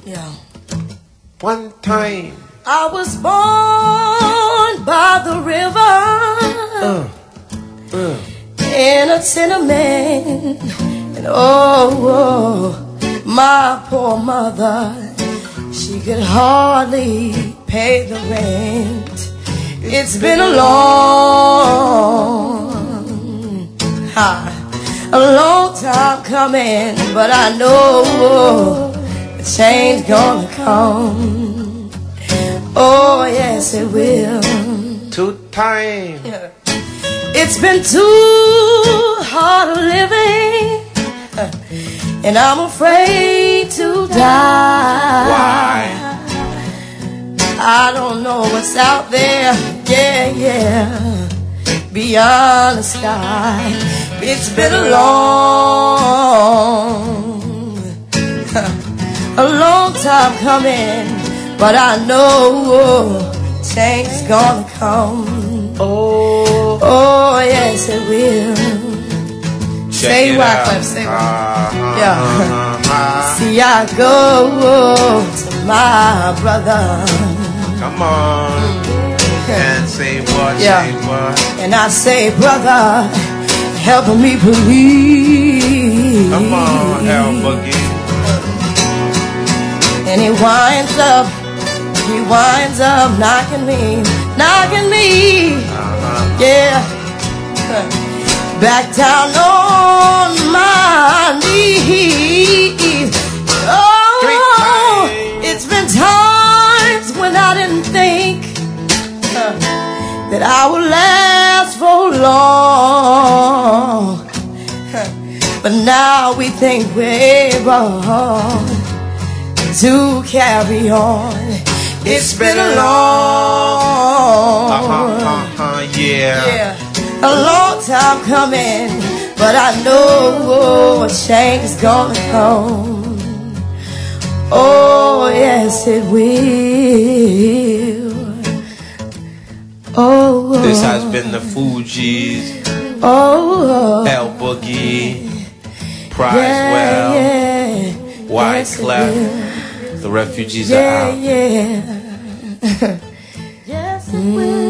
Yeah. One time I was born by the river in a tenement, and oh, my poor mother, she could hardly pay the rent. It's been a long time coming, but I know the change gonna come. Oh yes, it will. 2 times. It's been too hard living, and I'm afraid to die. Why? I don't know what's out there, yeah, beyond the sky. It's been a long time coming, but I know change's gonna come. Oh yes, it will. Say Wyclef, say Wyclef. Yeah. See, I go to my brother. Come on. And say what, say what. And I say, brother, help me believe. Come on, El Boogie. And he winds up knocking me. Yeah. Back down on my knees. Oh, it's been times when I didn't think that I would last for long, but now we think we're able to carry on. It's been a a long time coming, but I know a change is gonna come. Oh yes, it will. Oh, this has been the Fugees. El Boogie, Prizewell, Wyclef. The refugees are out. Yes, it will.